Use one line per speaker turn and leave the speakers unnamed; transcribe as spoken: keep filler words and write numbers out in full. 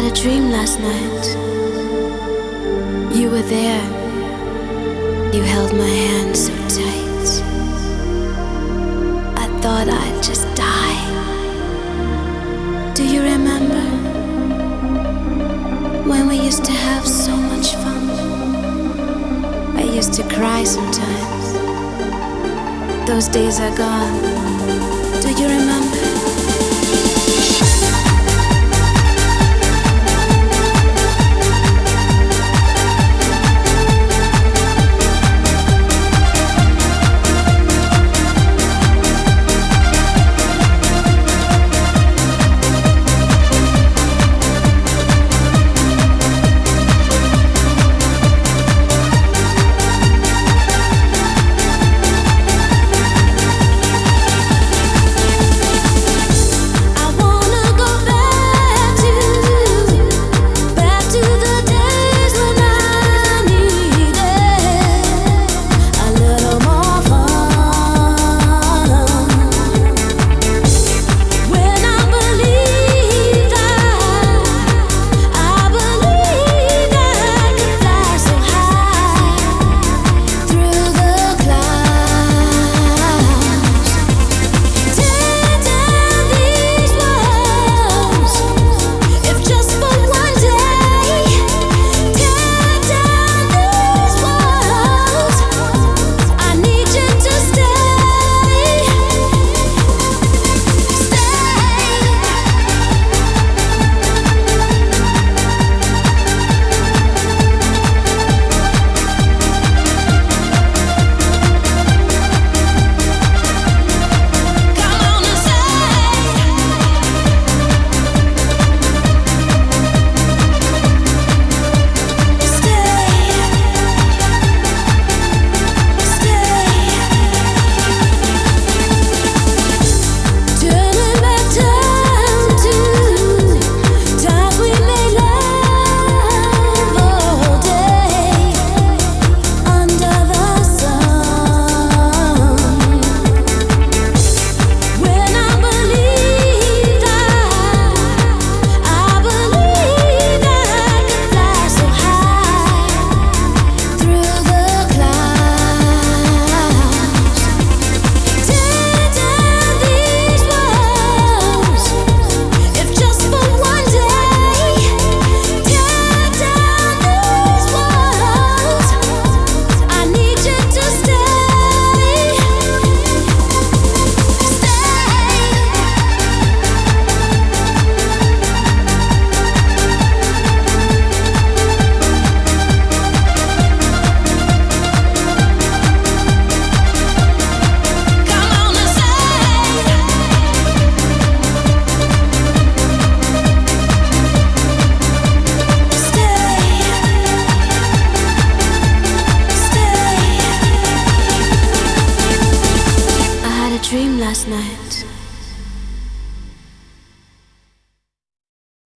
a dream last night. You were there. You held my hand so tight. I thought I'd just die. Do you remember when we used to have so much fun? I used to cry sometimes. Those days are gone. Do you remember?